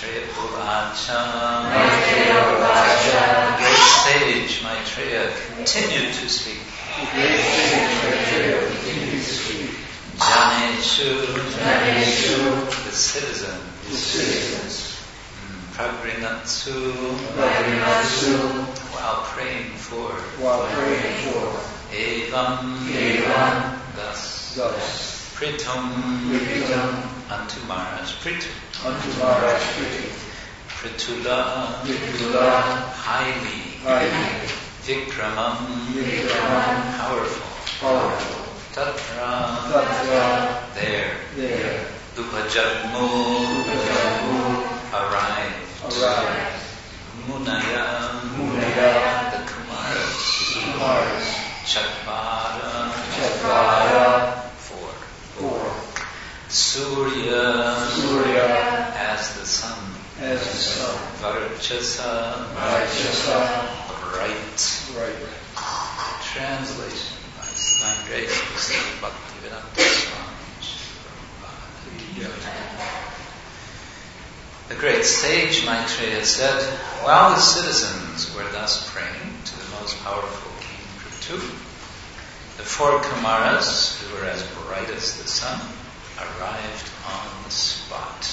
Maitreya Uvacha. The great sage Maitreya continued to speak. Janeshu, the citizens. Pragrinatsu, while praying for. Evam, thus. Pritum, unto Maharaj Prithu. Pritula, highly. Vikramam, powerful. Tatra, there. Upajagmu, arrived. Munaya, the Kumaras. Chattvara, four. Surya, as the sun. Varchasa, bright. Translation by His Divine Grace, Bhaktivedanta Swami. The great sage Maitreya said, while the citizens were thus praying to the most powerful King Prithu, the 4 Kumaras, who were as bright as the sun, arrived on the spot.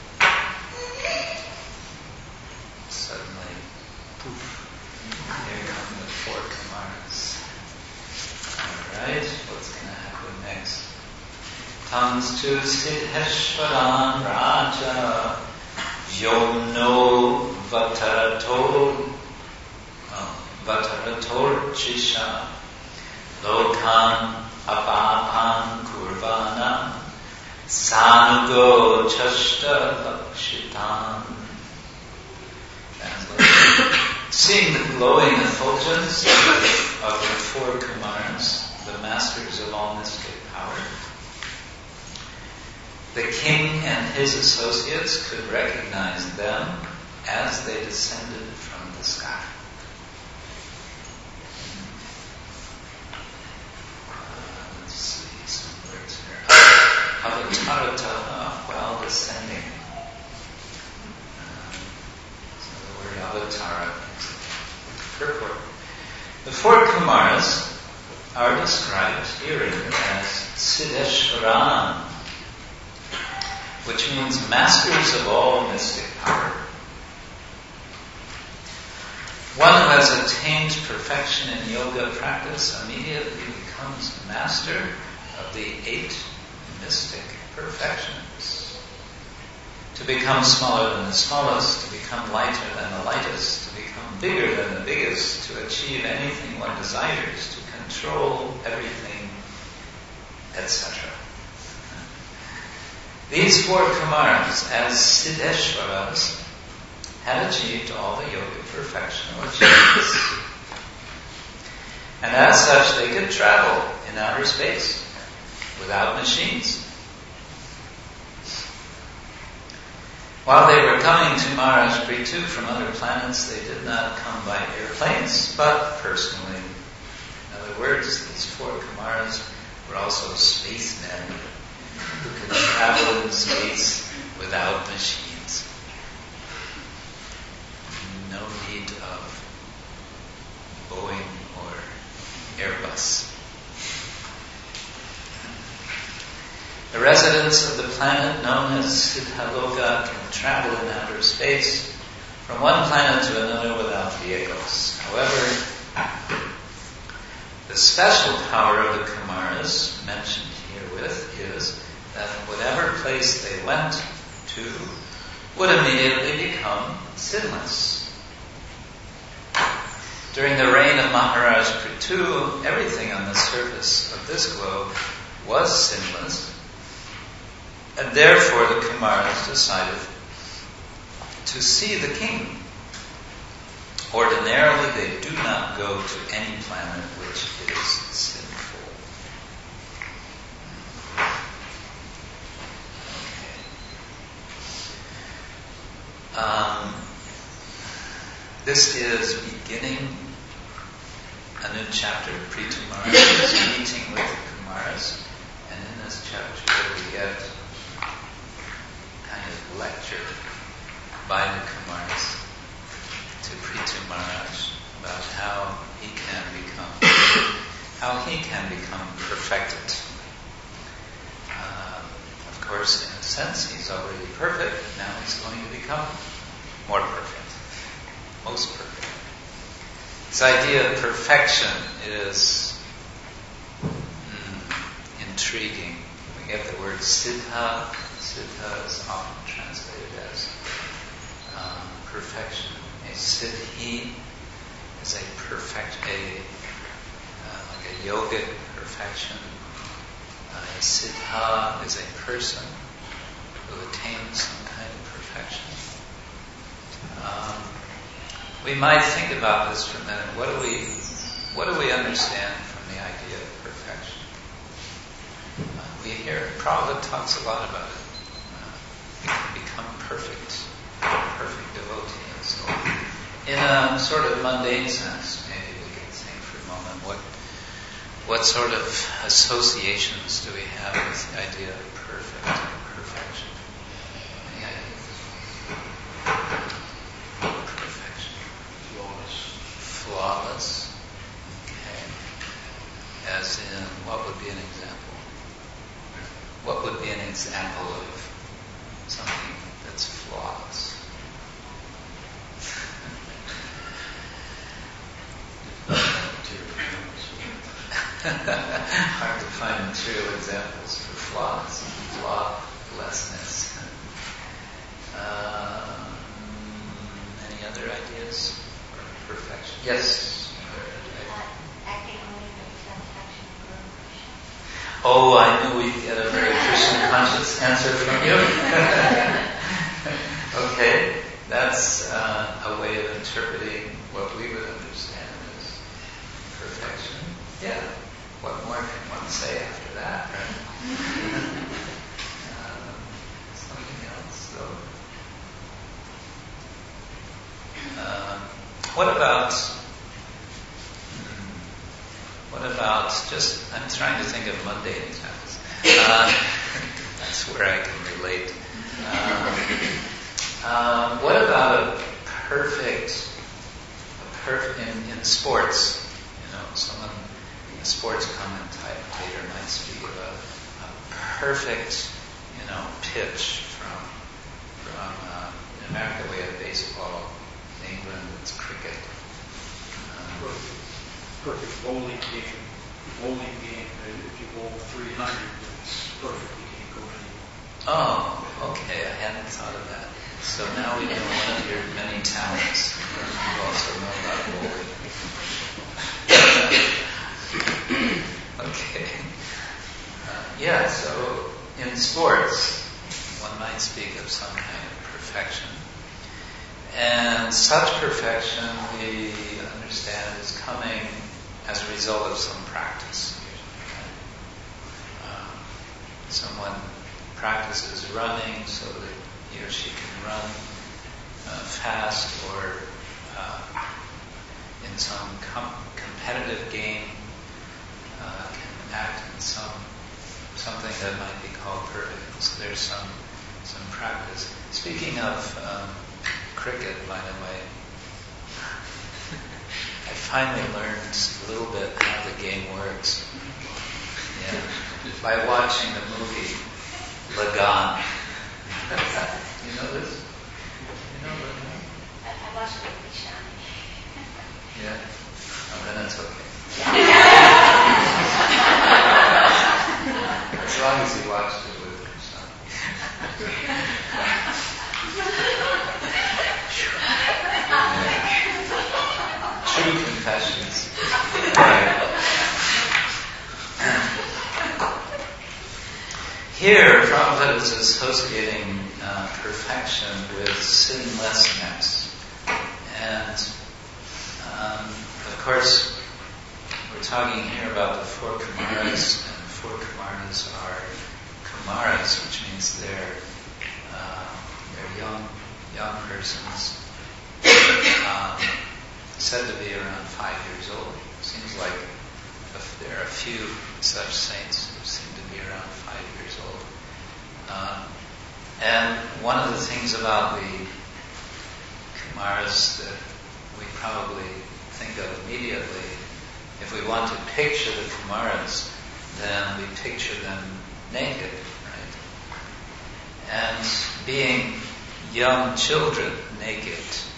Suddenly, poof, here come the 4 Kumaras. Alright, what's going to happen next? Comes to Siddheshwaran Raja Vyomno Vatarator Chisha Lokan Apapan Kurvana Sanugo Chashta Lakshitan. Seeing the glowing effulgence of the 4 Kumaras, the masters of all mystic power, the king and his associates could recognize them as they descended from the sky. Let's see some words here. Avatarata, while descending. So the word avatara. Purport. The 4 Kumaras are described herein as Siddheshwaran, which means masters of all mystic power. One who has attained perfection in yoga practice immediately becomes master of the 8 mystic perfections. To become smaller than the smallest, to become lighter than the lightest, to become bigger than the biggest, to achieve anything one desires, to control everything, etc. These 4 Kumaras, as Siddheshwaras, had achieved all the yogic perfection or achievements. And as such, they could travel in outer space without machines. While they were coming to Maharaj Prithu from other planets, they did not come by airplanes, but personally. In other words, these 4 Kumaras were also spacemen who could travel in space without machines. No need of Boeing or Airbus. The residents of the planet known as Siddhaloka can travel in outer space from one planet to another without vehicles. However, the special power of the Kumaras mentioned herewith is that whatever place they went to would immediately become sinless. During the reign of Maharaj Prithu, everything on the surface of this globe was sinless, and therefore the Kumaras decided to see the king. Ordinarily, they do not go to any planet which is sinful. Okay. This is beginning a new chapter. Prithu Maharaj is meeting with the Kumaras, and in this chapter we get kind of lecture by the Kumaras to Prithu Maharaj about how he can become perfected. Of course, in a sense, he's already perfect. Now he's going to become more perfect, most perfect. This idea of perfection is intriguing. We get the word siddha. Siddha is often translated as perfection. A siddhi is a perfect, like a yogic perfection. A siddha is a person who attains some kind of perfection. We might think about this for a minute. What do we understand from the idea of perfection? We hear Prabhupada talks a lot about it. We can become perfect devotee and so on. In a sort of mundane sense, maybe we can think for a moment, what sort of associations do we have with the idea of perfection? Any ideas? Perfection. Flawless. Okay. As in, what would be an example? What would be an example of something that's flawless? Hard to find material examples for flawlessness. Any other ideas for perfection? Yes. Acting only for the satisfaction of Guru Krishna. Oh, I knew we'd get a very Krishna conscious answer from you. Okay, that's a way of interpreting what we would understand as perfection. Yeah. What more can one say after that, right? Something else, though. What about just, I'm trying to think of mundane examples. That's where I can relate. What about in sports? Someone, a sports commentator might speak of a perfect, pitch from in America we have baseball, in England it's cricket. Perfect bowling game. If you bowl 300, it's perfect. You can't go anymore. Oh, okay. I hadn't thought of that. So now we know one of your many talents. You also know about bowling. Okay. So in sports, one might speak of some kind of perfection. And such perfection we understand is coming as a result of some practice. Someone practices running so that he or she can run fast, or in some competitive game can act in something that might be called perfect. So there's some practice. Speaking of cricket, by the way, I finally learned a little bit how the game works. Yeah, by watching the movie Lagan. You know this? You know Lagan? I watched it with Shani. Yeah. Oh, then it's okay. As long as you watched it with True confessions. Here, Prabhupada is associating perfection with sinlessness. And, of course, we're talking here about the four Kumaras, and the four Kumaras are Kumaras, which means they're young persons, said to be around 5 years old. Seems like there are a few such saints who seem to be around 5 years old. And one of the things about the Kumaras that we probably think of immediately. If we want to picture the Kumaras, then we picture them naked, right? And being young children naked,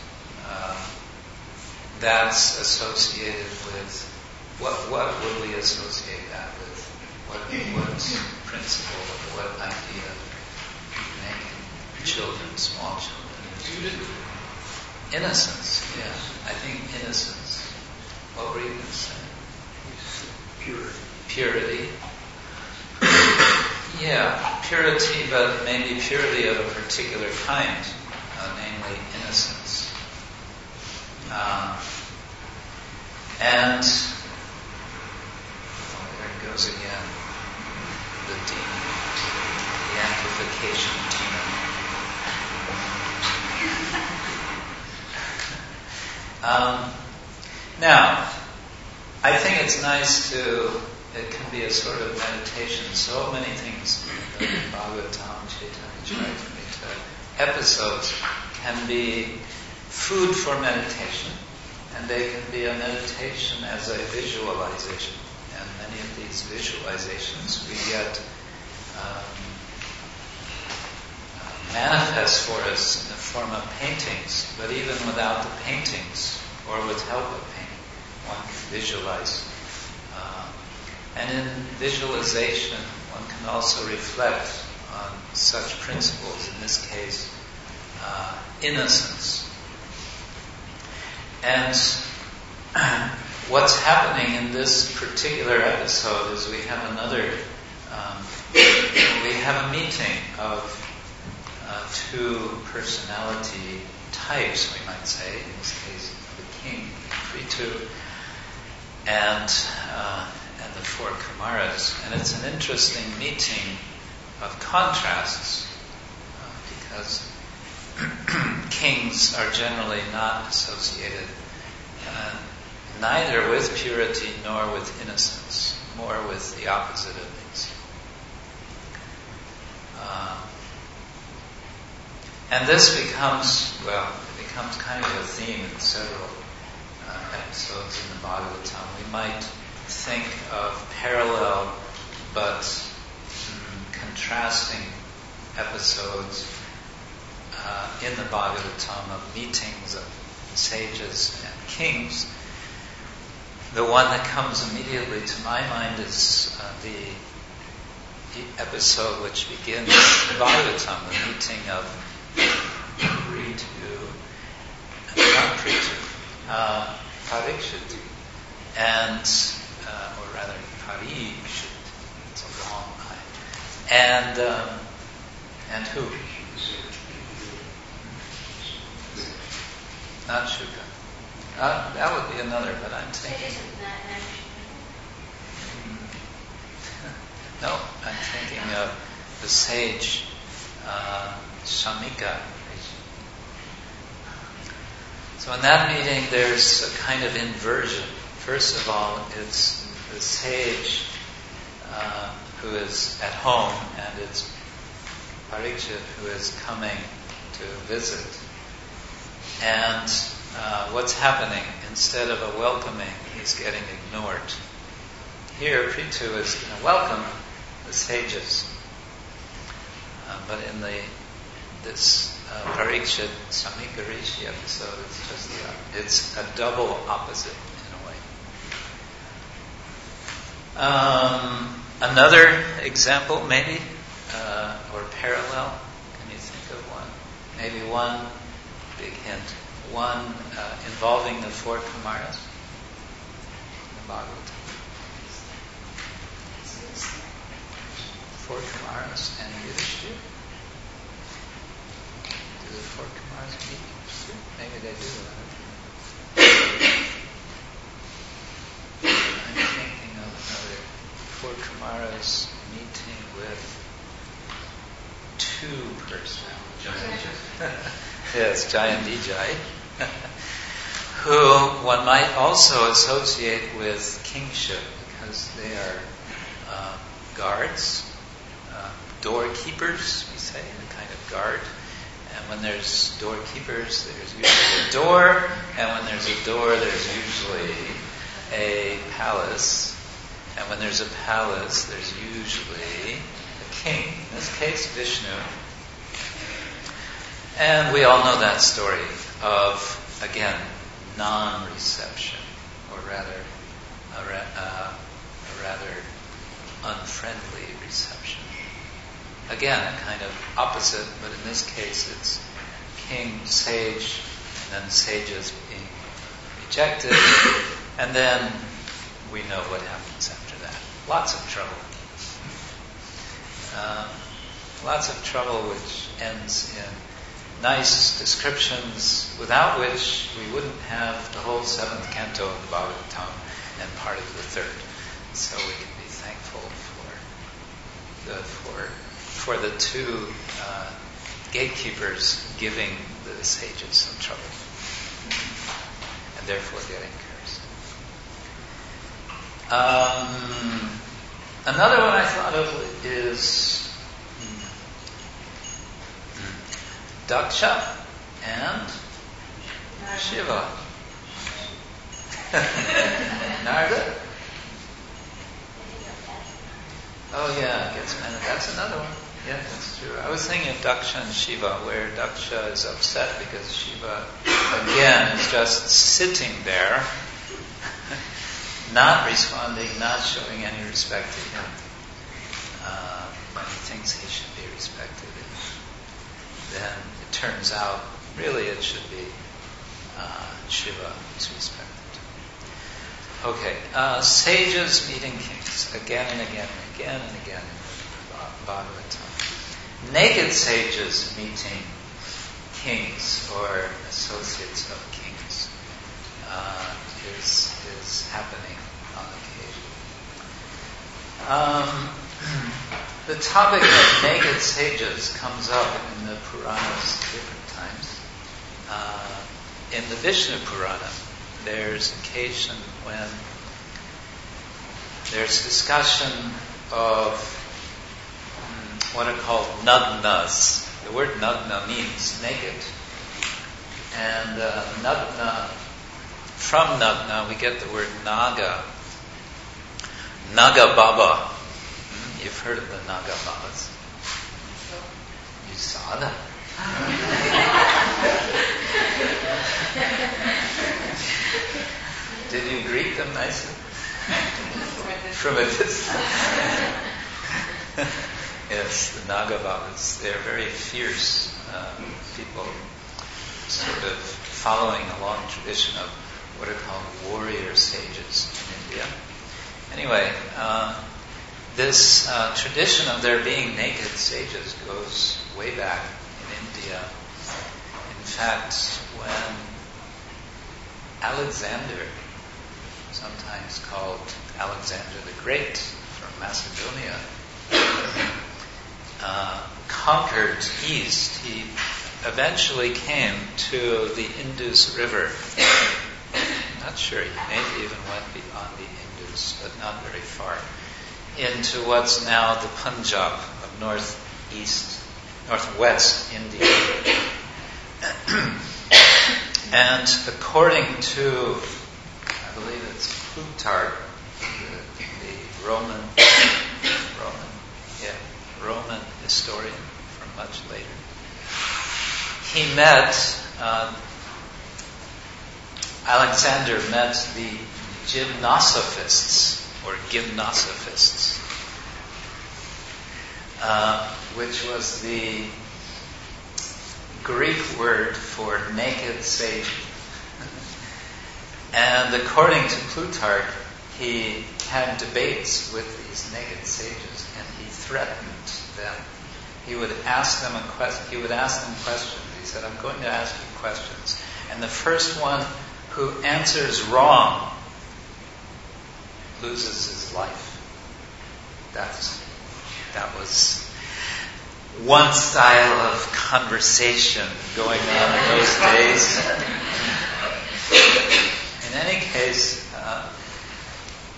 that's associated with, what would we associate that with? What principle, what idea of naked children, small children? Innocence, yeah. I think innocence. What were you going to say? Purity. Yeah, purity, but maybe purity of a particular kind, namely innocence. And there it goes again, the demon, the amplification demon. Now, I think it's nice it can be a sort of meditation. So many things in the Bhagavatam, Chaitanya Charitamrita episodes can be food for meditation, and they can be a meditation as a visualization. And many of these visualizations we get manifest for us in the form of paintings, but even without the paintings, or with help of painting, one can visualize. And in visualization, one can also reflect on such principles, in this case, innocence. And what's happening in this particular episode is we have a meeting of two personality types, we might say, in this case, the king, Prithu, and the four Kumaras. And it's an interesting meeting of contrasts, because kings are generally not associated neither with purity nor with innocence, more with the opposite of these. And this becomes kind of a theme in several episodes in the Bhagavatam. We might think of parallel but contrasting episodes in the Bhagavatam of meetings of sages and kings. The one that comes immediately to my mind is the episode which begins the Bhagavatam, the meeting of Parikshit, and or rather Parikshit, it's a long I, and who? Not Shuka. That would be another, but I'm thinking. No, I'm thinking of the sage Shamika. So in that meeting, there's a kind of inversion. First of all, it's the sage who is at home, and it's Parikshit who is coming to visit. And what's happening? Instead of a welcoming, he's getting ignored. Here, Prithu is going to welcome the sages. But in this Parikshit Samika Rishi episode, it's a double opposite in a way. Another example, maybe, or parallel. Can you think of one? Maybe one big hint. One involving the four Kumaras in the Bhagavatam. Four Kumaras and Yudhishthira. Do the four Kumaras meet? Maybe they do. I'm thinking of another four Kumaras meeting with two personalities. Yes, Jai and Vijay, who one might also associate with kingship, because they are guards, doorkeepers, we say, a kind of guard. And when there's doorkeepers, there's usually a door, and when there's a door, there's usually a palace, and when there's a palace, there's usually a king. In this case, Vishnu. And we all know that story of, again, non-reception, or rather, a rather unfriendly reception. Again, a kind of opposite, but in this case it's king, sage, and then sages being rejected, and then we know what happens after that. Lots of trouble. Lots of trouble which ends in nice descriptions, without which we wouldn't have the whole 7th canto of the Bhagavatam and part of the 3rd. So we can be thankful for the two gatekeepers giving the sages some trouble, and therefore getting cursed. Another one I thought of is Daksha and Shiva. Narada? Oh yeah, gets mad. That's another one. Yeah, that's true. I was thinking of Daksha and Shiva, where Daksha is upset because Shiva, again, is just sitting there, not responding, not showing any respect to him, when he thinks he should be respected. And then it turns out, really, it should be Shiva who's respected. Okay, sages meeting kings, again and again and again and again in Bhagavatam. Naked sages meeting kings or associates of kings is happening on occasion. The topic of naked sages comes up in the Puranas different times. In the Vishnu Purana, there's occasion when there's discussion of what are called nagnas. The word nagna means naked. And nagna, from nagna we get the word naga. Naga Baba. You've heard of the Naga Babas. You saw them. Did you greet them nicely? From a distance. Yes, the Naga Babas. They're very fierce people, sort of following a long tradition of what are called warrior sages in India. Anyway, this tradition of there being naked sages goes way back in India. In fact, when Alexander, sometimes called Alexander the Great from Macedonia, conquered east, he eventually came to the Indus River. I'm not sure, he maybe even went beyond the Indus, but not very far, into what's now the Punjab of northwest India. And according to, I believe it's Plutarch, the Roman historian from much later, Alexander met the Gymnosophists, which was the Greek word for naked sage. And according to Plutarch, he had debates with these naked sages, and he threatened them. He would ask them questions. He said, "I'm going to ask you questions, and the first one who answers wrong loses his life." That was one style of conversation going on in those days. In any case,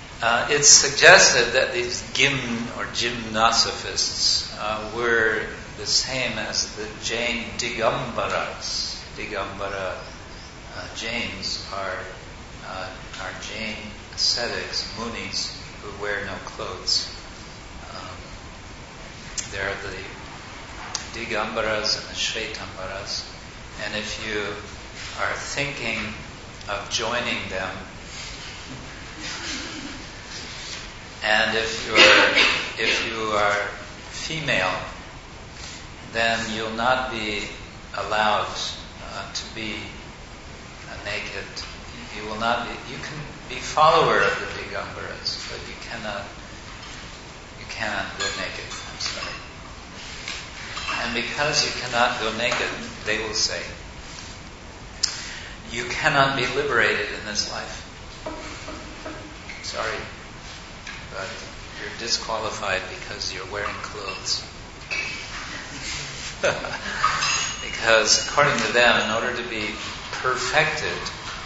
it's suggested that these gymnosophists were the same as the Jain Digambaras. Digambara Jains are Jain ascetics, munis, who wear no clothes. There are the Digambaras and the Shvetambaras, and if you are thinking of joining them, and if you are female, then you'll not be allowed to be naked. You will not be. You can be follower of the Digambaras, but you cannot go naked. I'm sorry. And because you cannot go naked, they will say, you cannot be liberated in this life. Sorry, but you're disqualified because you're wearing clothes. Because according to them, in order to be perfected,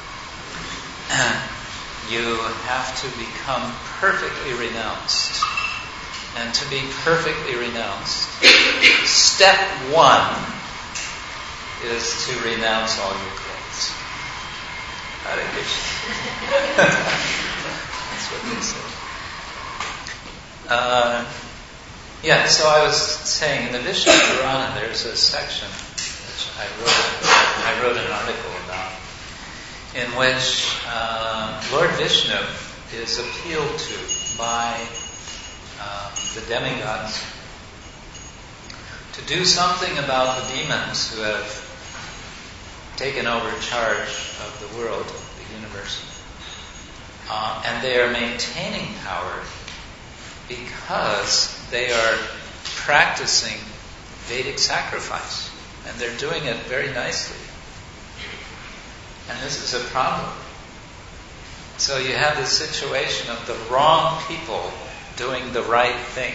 you have to become perfectly renounced. And to be perfectly renounced, step one is to renounce all your clothes. Hare Krishna. That's what they say. So I was saying, in the Vishnu Purana, there's a section which I wrote an article about, in which Lord Vishnu is appealed to by the demigods to do something about the demons who have taken over charge of the world, the universe. And they are maintaining power because they are practicing Vedic sacrifice. And they're doing it very nicely. And this is a problem. So you have this situation of the wrong people doing the right thing.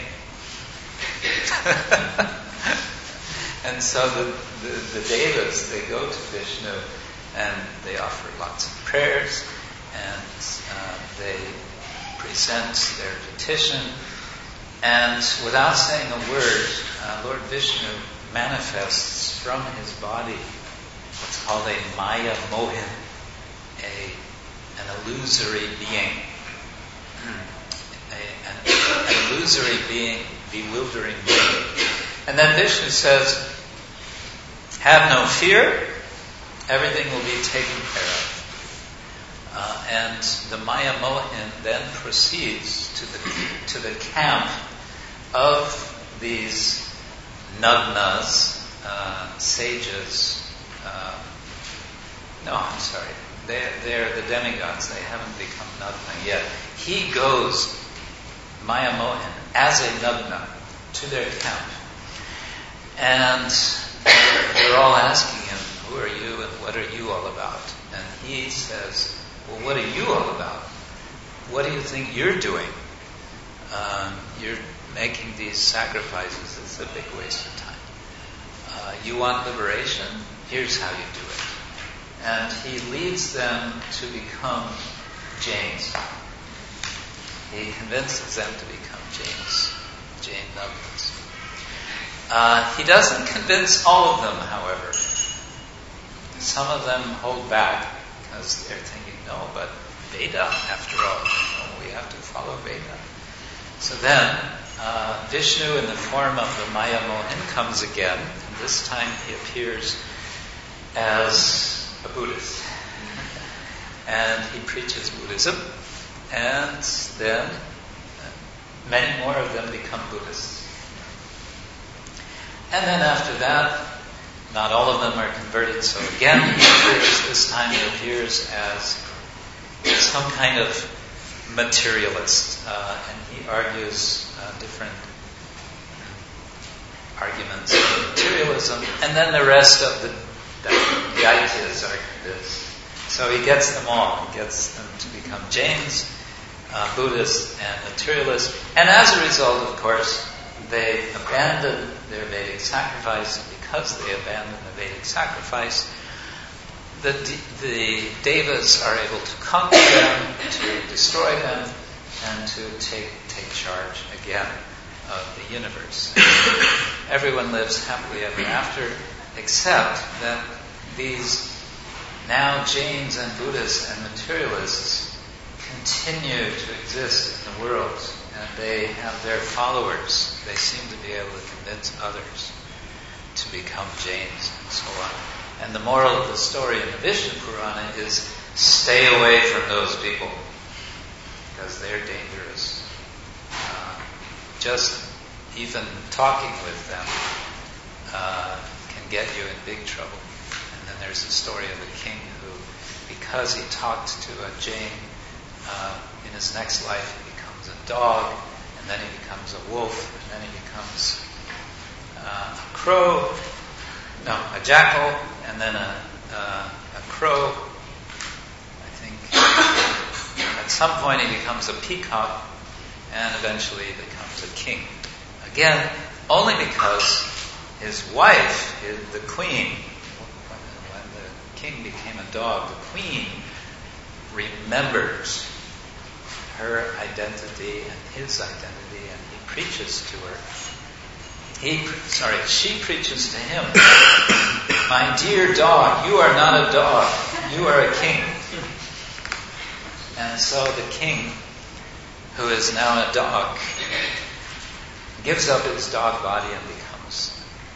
And so the devas, they go to Vishnu and they offer lots of prayers and they present their petition, and without saying a word, Lord Vishnu manifests from his body what's called a Maya Mohin, an illusory being. An illusory being, bewildering being. And then Vishnu says, have no fear, everything will be taken care of. And the Maya Mohin then proceeds to the camp of these Nagnas, sages. They're the demigods. They haven't become Nagna yet. He goes, Maya Mohin, as a Nagna, to their camp. And they're all asking him, who are you and what are you all about? And he says, well, what are you all about? What do you think you're doing? You're making these sacrifices. It's a big waste of time. You want liberation? Here's how you do it. And he leads them to become Jains. He convinces them to become Jains, Jain Nagnas. He doesn't convince all of them, however. Some of them hold back because they're thinking, no, but Veda, after all, we have to follow Veda. So then, Vishnu in the form of the Maya Mohin comes again, and this time he appears as a Buddhist. And he preaches Buddhism, and then many more of them become Buddhists. And then after that, not all of them are converted, so again he appears, this time he appears as some kind of materialist, and he argues different arguments of materialism, and then the rest of the Daityas are convinced. So he gets them all. He gets them to become Jains, Buddhists, and materialists. And as a result, of course, they abandon their Vedic sacrifice. Because they abandon the Vedic sacrifice, the devas are able to conquer them, to destroy them, and to take charge again of the universe. Everyone lives happily ever after, except that these now Jains and Buddhists and materialists continue to exist in the world, and they have their followers. They seem to be able to convince others to become Jains and so on. And the moral of the story in the Vishnu Purana is stay away from those people, because they're dangerous. Just even talking with them can get you in big trouble. And then there's the story of a king who, because he talked to a Jain, in his next life he becomes a dog, and then he becomes a wolf, and then he becomes a jackal, and then a crow. I think at some point he becomes a peacock, and eventually he becomes a king. Again, only because his wife, the queen, when the king became a dog, the queen remembers her identity and his identity, and he preaches to her. She preaches to him, "My dear dog, you are not a dog, you are a king." And so the king, who is now a dog, gives up his dog body and becomes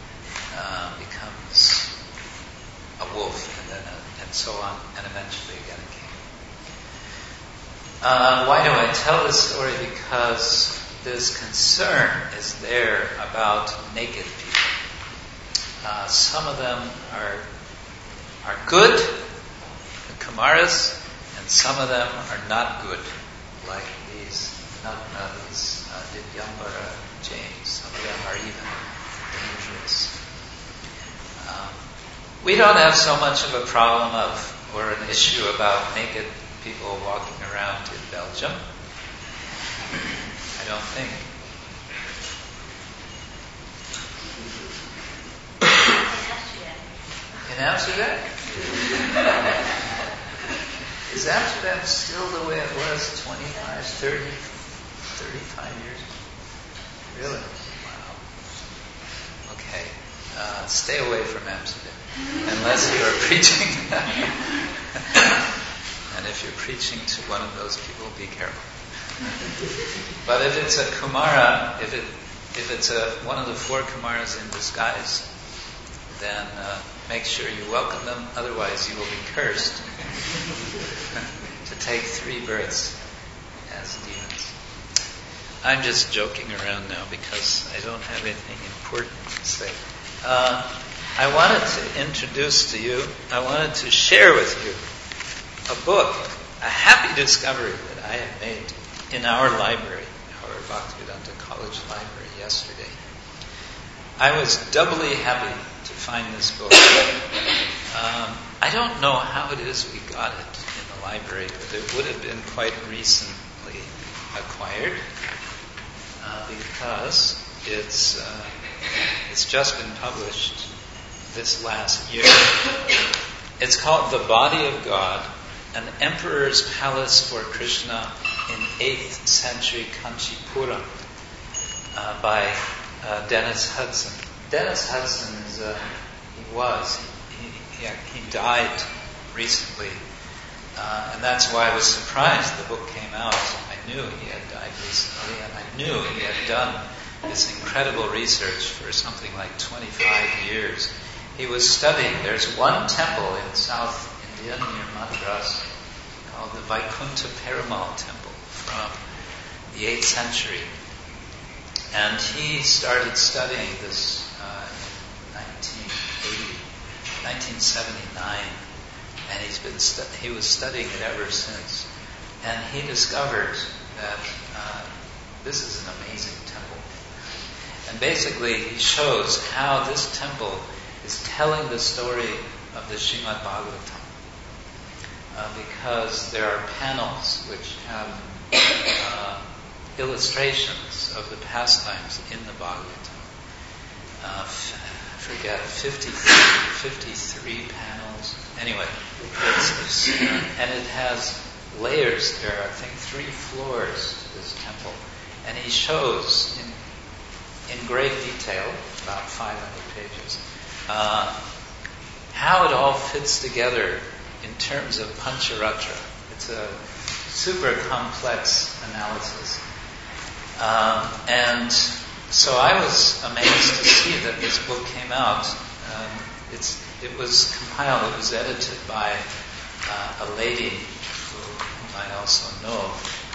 a wolf, and so on, and eventually again a king. Why do I tell this story? Because this concern is there about naked people. Some of them are good, the Kumaras, and some of them are not good, like these Divyambara Jains. Some of them are even dangerous. We don't have so much of a problem or an issue about naked people walking around in Belgium. I don't think. In Amsterdam? Is Amsterdam still the way it was 25, 30, 35 years ago? Really? Wow. Okay. Stay away from Amsterdam. Unless you are preaching. And if you're preaching to one of those people, be careful. But if it's a Kumara, if it's one of the four Kumaras in disguise, then make sure you welcome them, otherwise you will be cursed to take 3 births as demons. I'm just joking around now because I don't have anything important to say. I wanted to introduce to you, I wanted to share with you a book, a happy discovery that I have made in our library, our Bhaktivedanta College library yesterday. I was doubly happy to find this book. I don't know how it is we got it in the library, but it would have been quite recently acquired because it's just been published this last year. It's called The Body of God, an Emperor's Palace for Krishna in 8th century Kanchipuram by Dennis Hudson. Dennis Hudson he died recently, and that's why I was surprised the book came out. I knew he had died recently, and I knew he had done this incredible research for something like 25 years. He was studying, there's one temple in South India near Madras called the Vaikuntha Perumal Temple from the 8th century. And he started studying this in 1979, and he was studying it ever since. And he discovered that this is an amazing temple. And basically he shows how this temple is telling the story of the Srimad Bhagavatam. Because there are panels which have illustrations of the pastimes in the Bhagavatam. I forget, 53 panels. Anyway, and it has layers. There are, I think, 3 floors to this temple. And he shows in great detail, about 500 pages, how it all fits together in terms of Pancharatra. It's a super complex analysis. And so I was amazed to see that this book came out. It was compiled, it was edited by a lady whom I also know,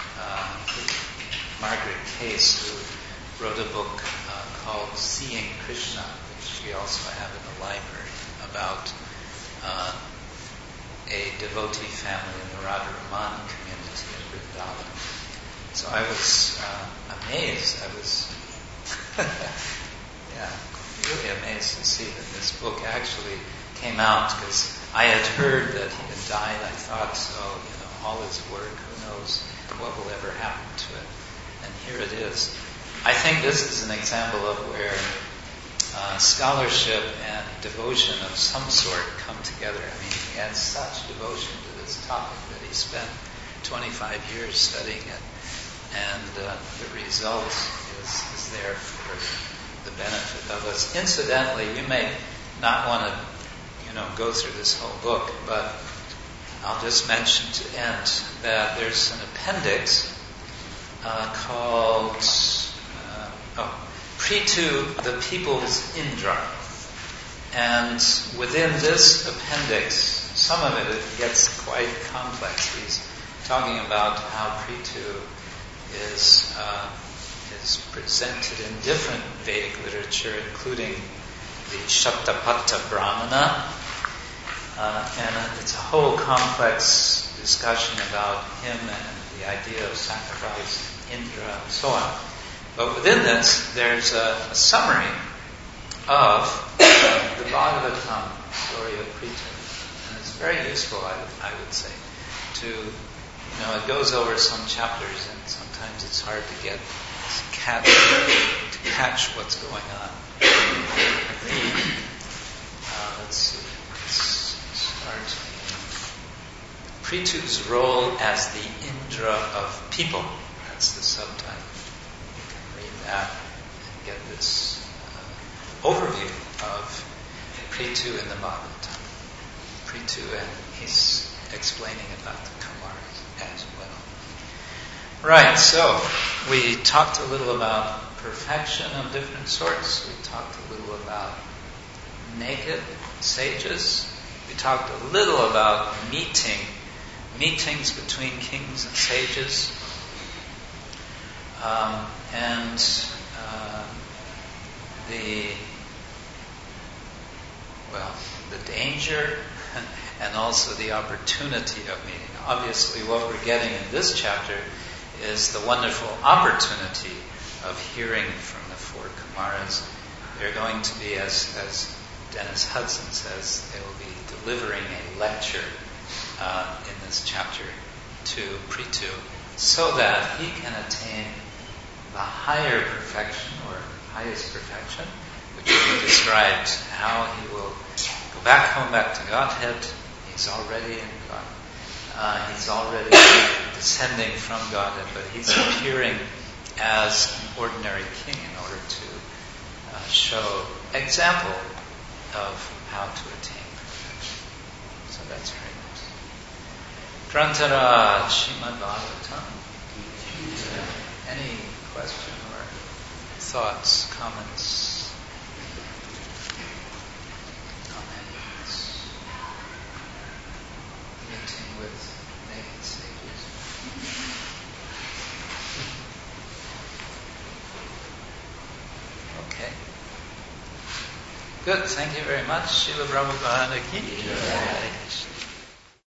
Margaret Case, who wrote a book called Seeing Krishna, which we also have in the library, about a devotee family in the Radharaman community in Vrindavan. So I was amazed. I was really amazed to see that this book actually came out, because I had heard that he had died. I thought, all his work, who knows what will ever happen to it. And here it is. I think this is an example of where scholarship and devotion of some sort come together. I mean, he had such devotion to this topic that he spent 25 years studying it, and the result is there for the benefit of us. Incidentally, you may not want to, go through this whole book, but I'll just mention to end that there's an appendix called Prithu, the People's Indra. And within this appendix, some of it gets quite complex. He's talking about how Prithu is presented in different Vedic literature, including the Shatapatha Brahmana. And it's a whole complex discussion about him and the idea of sacrifice, Indra, and so on. But within this, there's a summary of the Bhagavatam story of Prithu. And it's very useful, I would say, to, it goes over some chapters, and sometimes it's hard to catch what's going on. Let's see. Let's start. Prithu's role as the Indra of people. That's the subtitle. You can read that and get this overview of Prithu in the Bhagavatam. Prithu, and he's explaining about the Kumaras as well. Right, so we talked a little about perfection of different sorts. We talked a little about naked sages. We talked a little about meetings between kings and sages. And the danger and also the opportunity of meeting. Obviously, what we're getting in this chapter is the wonderful opportunity of hearing from the four Kumaras. They're going to be, as Dennis Hudson says, they will be delivering a lecture in this chapter to Prithu, so that he can attain the higher perfection, or highest perfection, which will be described how he will go back home, back to Godhead. He's already in God. He's already descending from Godhead, but he's appearing as an ordinary king in order to show example of how to attain perfection. So that's very nice. Grantaraj, Srimad Bhagavatam. Any question or thoughts, comments? Comments? Meeting with naked sages. Okay. Good, thank you very much. Srila Prabhupada ki jai.